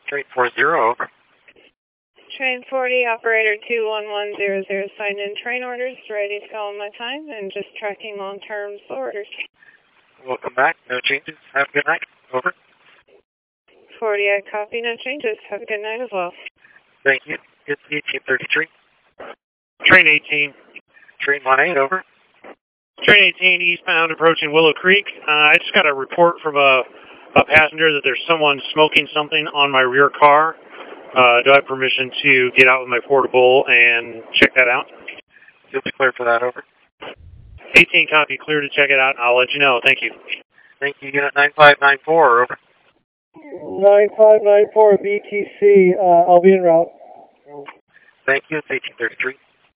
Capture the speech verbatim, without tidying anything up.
Train four zero, over. Train forty, operator two one one zero zero, signed in train orders, ready to go on my time, and just tracking long-term slow orders. Welcome back, no changes, have a good night, over. forty, I copy, no changes, have a good night as well. Thank you, it's eighteen thirty-three. Train eighteen. Train one eight, over. Train eighteen, eastbound, approaching Willow Creek. Uh, I just got a report from a, a passenger that there's someone smoking something on my rear car. Uh, do I have permission to get out with my portable and check that out? You'll be clear for that, over. eighteen copy, clear to check it out. I'll let you know. Thank you. Thank you, unit nine five nine four, over. nine five nine four B T C, uh, I'll be en route. Thank you, it's eighteen thirty-three.